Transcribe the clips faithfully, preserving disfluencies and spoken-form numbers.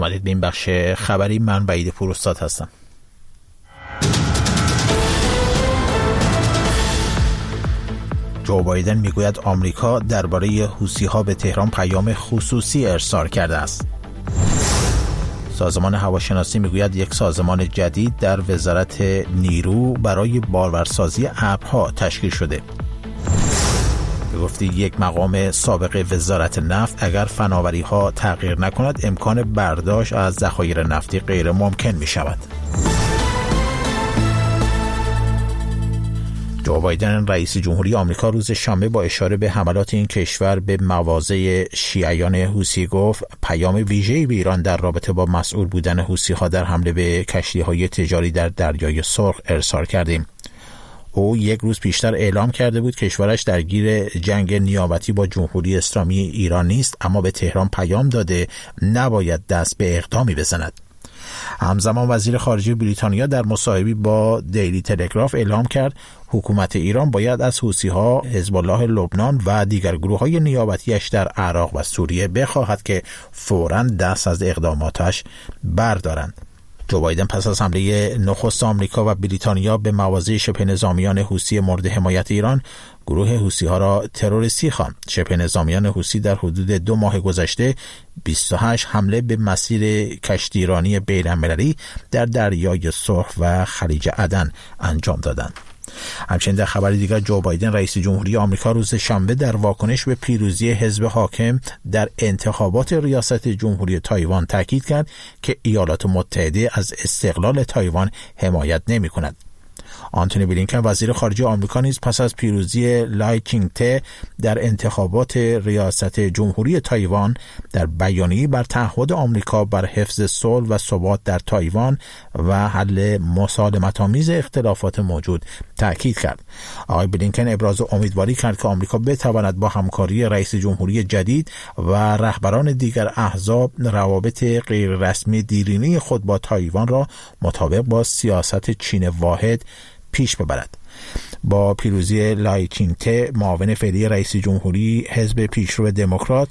اومدید به این بخش خبری. من وحید پوراستاد هستم. جو بایدن میگوید آمریکا درباره حوثی‌ها به تهران پیام خصوصی ارسال کرده است. سازمان هواشناسی میگوید یک سازمان جدید در وزارت نیرو برای بارورسازی ابرها تشکیل شده. به گفته یک مقام سابق وزارت نفت، اگر فناوری‌ها تغییر نکند امکان برداشت از ذخایر نفتی غیر ممکن می شود. جو بایدن رئیس جمهوری آمریکا روز شنبه با اشاره به حملات این کشور به مواضع شیعیان حوثی گفت پیام ویژه‌ای به ایران در رابطه با مسئول بودن حوثی‌ها در حمله به کشتی‌های تجاری در دریای سرخ ارسال کردیم. او یک روز پیشتر اعلام کرده بود کشورش درگیر جنگ نیابتی با جمهوری اسلامی ایران نیست، اما به تهران پیام داده نباید دست به اقدامی بزند. همزمان وزیر خارجه بریتانیا در مصاحبه‌ای با دیلی تلگراف اعلام کرد حکومت ایران باید از حوثی‌ها، حزب الله لبنان و دیگر گروه‌های نیابتی‌اش در عراق و سوریه بخواهد که فوراً دست از اقداماتش بردارند. جو بایدن پس از حمله نخست آمریکا و بریتانیا به مواضع شبه نظامیان حوثی مورد حمایت ایران، گروه حوثی‌ها را تروریستی خواند. شبه نظامیان حوثی در حدود دو ماه گذشته بیست و هشت حمله به مسیر کشتیرانی بین‌المللی در دریای سرخ و خلیج عدن انجام دادند. همچنین در خبر دیگر جو بایدن رئیس جمهوری آمریکا روز شنبه در واکنش به پیروزی حزب حاکم در انتخابات ریاست جمهوری تایوان تاکید کرد که ایالات متحده از استقلال تایوان حمایت نمی‌کند. آنتونی بلینکن وزیر خارجه آمریکا نیز پس از پیروزی لای چینگ-ته در انتخابات ریاست جمهوری تایوان در بیانیه‌ای بر تعهد آمریکا بر حفظ صلح و ثبات در تایوان و حل مسالمت‌آمیز اختلافات موجود تاکید کرد. آقای بلینکن ابراز امیدواری کرد که آمریکا بتواند با همکاری رئیس جمهوری جدید و رهبران دیگر احزاب روابط غیررسمی دیرینه خود با تایوان را مطابق با سیاست چین واحد پیش ببرد. با پیروزی لای چینگ-ته معاون فعلی رئیس جمهوری حزب پیشرو دموکرات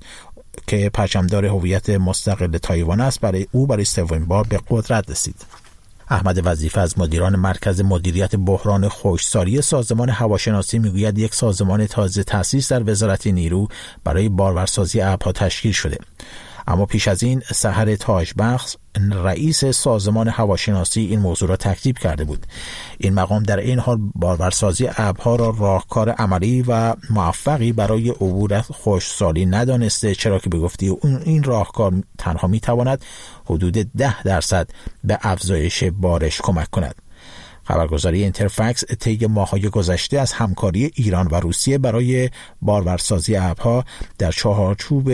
که پرچمدار هویت مستقل تایوان است، برای او برای سومین بار به قدرت رسید. احمد وظیفه از مدیران مرکز مدیریت بحران خشکسالی سازمان هواشناسی میگوید یک سازمان تازه تأسیس در وزارت نیرو برای بارورسازی ابرها تشکیل شده. اما پیش از این سحر تاجبخش رئیس سازمان هواشناسی این موضوع را تکذیب کرده بود. این مقام در این حال بارورسازی ابرها را راهکار عملی و موفقی برای عبور از خشکسالی ندانسته، چرا که به گفته این راهکار تنها میتواند حدود ده درصد به افزایش بارش کمک کند. خبرگزاری اینترفکس طی ماه‌های گذشته از همکاری ایران و روسیه برای بارورسازی ابرها در چهارچوب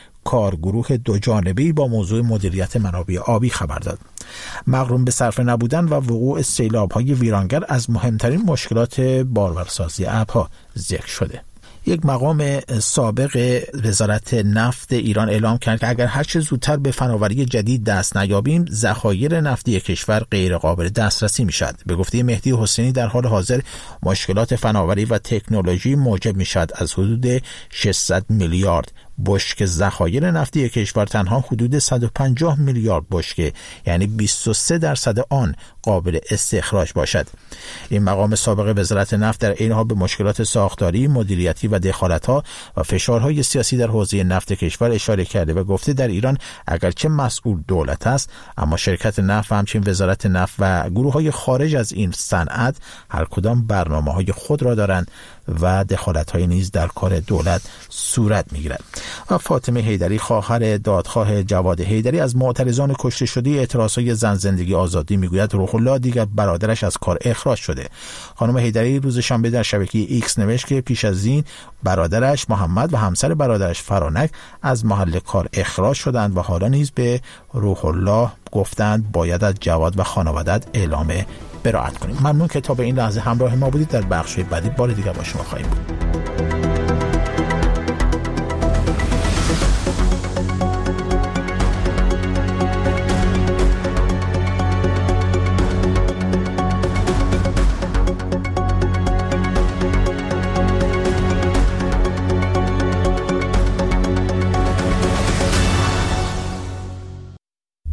کارگروه دو جانبه‌ای با موضوع مدیریت منابع آبی خبر داد. مغروم به صرفه نبودن و وقوع سیلاب‌های ویرانگر از مهمترین مشکلات بارورسازی ابرها ذکر شده. یک مقام سابق وزارت نفت ایران اعلام کرد که اگر هر چه زودتر به فناوری جدید دست نیابیم، ذخایر نفتی کشور غیر قابل دسترسی میشد. به گفته مهدی حسینی در حال حاضر مشکلات فناوری و تکنولوژی موجب میشد از حدود ششصد میلیارد بشکه ذخایر نفتی کشور تنها حدود صد و پنجاه میلیارد بشکه، یعنی بیست و سه درصد آن قابل استخراج باشد. این مقام سابق وزارت نفت در این حال به مشکلات ساختاری، مدیریتی و دخالت‌ها و فشارهای سیاسی در حوزه نفت کشور اشاره کرده و گفته در ایران اگرچه مسئول دولت است، اما شرکت نفت و همچنین وزارت نفت و گروه‌های خارج از این صنعت هر کدام برنامه‌های خود را دارند و دخالت‌های نیز در کار دولت صورت می‌گیرد. و فاطمه حیدری خواهر دادخواه جواد حیدری از معترضان کشته شده اعتراضهای زن زندگی آزادی میگوید روح الله دیگر برادرش از کار اخراج شده. خانم حیدری روز شنبه در شبکه ایکس نوشت که پیش از این برادرش محمد و همسر برادرش فرانک از محل کار اخراج شدند و حالا نیز به روح الله گفتند باید از جواد و خانواده‌ات اعلام براءت کنیم. ممنون که تا به این لحظه همراه ما بودید. در بخش بعدی بار دیگر با شما خواهیم بود.